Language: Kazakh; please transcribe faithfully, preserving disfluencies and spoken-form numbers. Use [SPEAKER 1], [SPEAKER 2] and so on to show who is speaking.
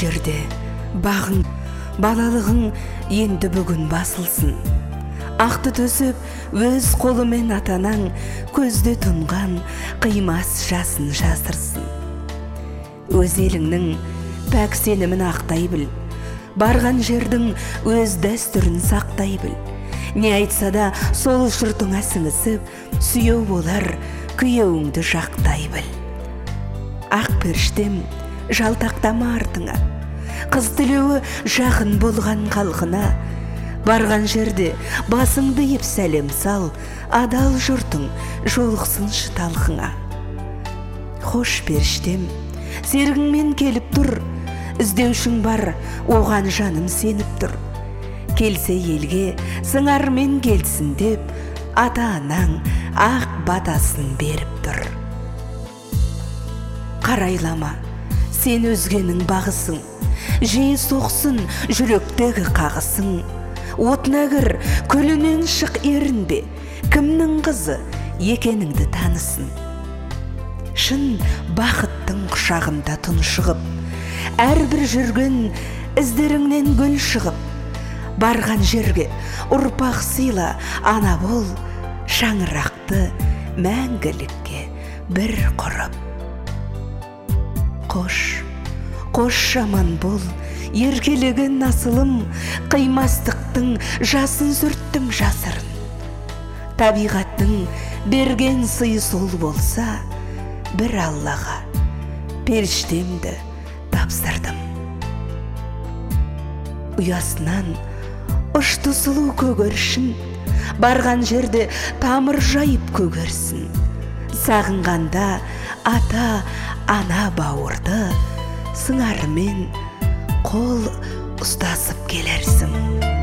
[SPEAKER 1] жерде бағың, балалығың енді бүгін басылсын. Ақты төсіп, өз қолымен атанаң көзде тұнған қимас жасын жасырсын. Өз еліңнің пәк сенімін ақтай біл, барған жердің өз дәстүрін сақтай біл. Не айтса да сол жұртыңа сіңісіп, сүйеу болар күйеуіңді жақтай біл. Ақ періштем жалтақтама артыңа, қыз тілеуі жақын болған халқына. Барған жерде басыңды еп сәлем сал, адал жұртың жолықсыншы талқыңа. Хош періштем, серігіңмен келіп тұр, іздеушің бар, оған жаным сеніп тұр. Келсе елге сыңармен келсін деп, ата-анаң ақ батасын беріп тұр. Қарайлама, сен өзгенің бағысың, жиі соқсын жүректегі қағысың. Отына кір, күлінен шық ерінбе, кімнің қызы екеніңді танысын. Шын бақыттың құшағында тұншығып, әрбір жүрген іздеріңнен гүл шығып, барған жерге ұрпақ сыйла, ана бол, шаңырақты мәңгілікке бір құрып. Қош, қош жаман бол, еркелеген насылым, қимастықтың жасын сүрттім жасырын. Табиғаттың берген сыйы сол болса, бір Аллаға періштемді тапсырдым. Ұясынан ұшты сұлу көгершін, барған жерде тамыр жайып көгерсін. Сағынғанда ата, ана бауырды, сыңармен қол ұстасып келерсің.